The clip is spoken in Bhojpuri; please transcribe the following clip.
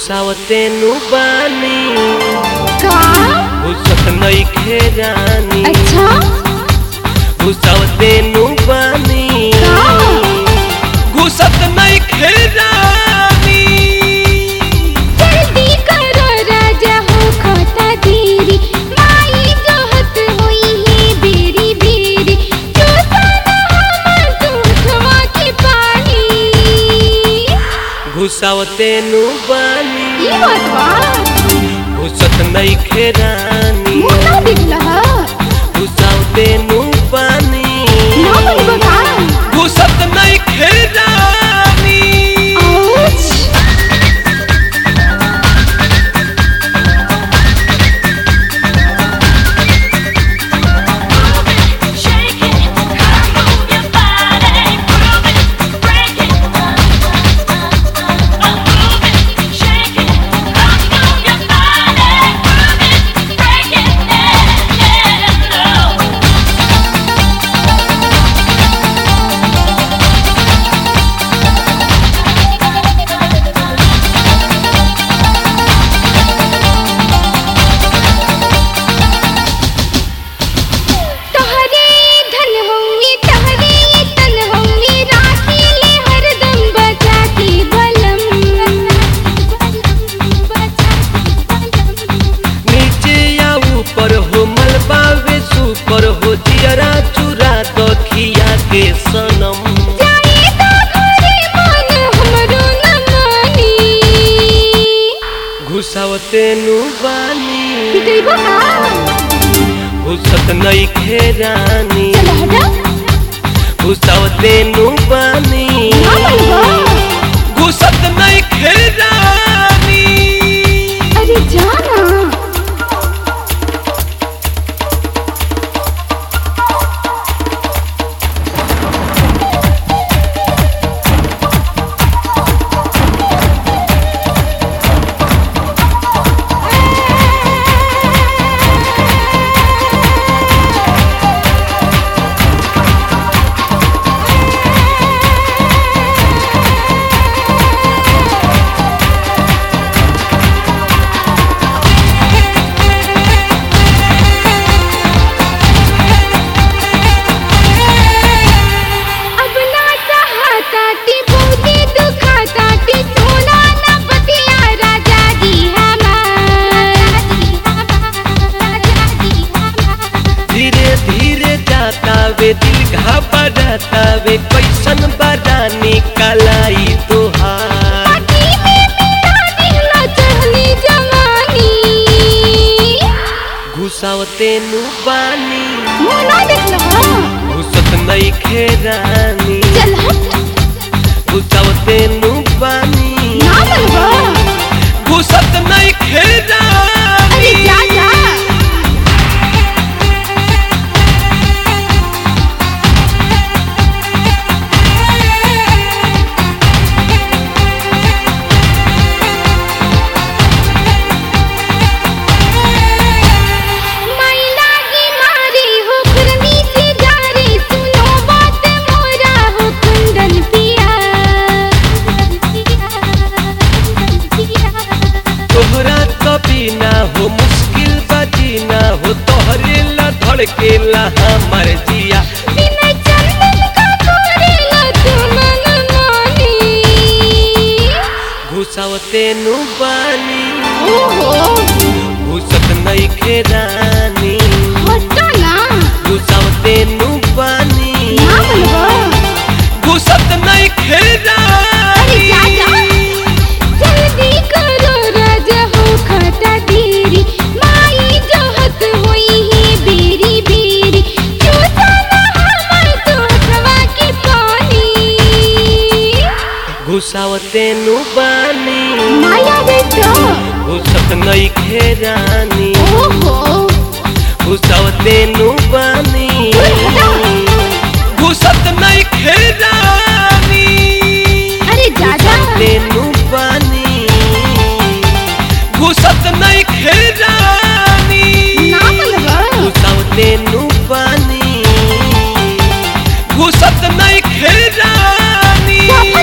घुसावते नु बानी का घुसत नइखे रानी। अच्छा घुसावते नु बानी घुसत नइखे रानी। जल्दी करो राजा हो खाता देरी माई जोहत होई है बेरी बेरी चूसना हमर दूधवा के पानी। घुसावते नु बानी ये बात बा घुसत नइखे रानी। मुंह ना दिखला घुसावते नु बानी ना बनबा का घुसत नइखे रानी। आउच सनम घुसावते नु बानी घुसत नइखे रानी। घुसावते नु बानी घुसत नइखे रानी। अरे जाना वे दिल घबराता वे कैसन बरानी कलाई तोहार। घुसावते नु बानी घुसत नइखे रानी। घुसावते नु बानी घुसत नइखे रानी। ना हो मुश्किल बजीना हो तोहरे ला धड़केला हमर जिया। घुसावते नु बानी घुसत नइखे रानी। घुसावते नु बानी घुसत नइखे रानी। घुसावते नु बानी घुसत नइखे रानी। घुसावते नु बानी घुसत नइखे रानी। घुसावते नु बानी घुसत नइखे रानी। घुसावते नु बानी घुसत नइखे रानी।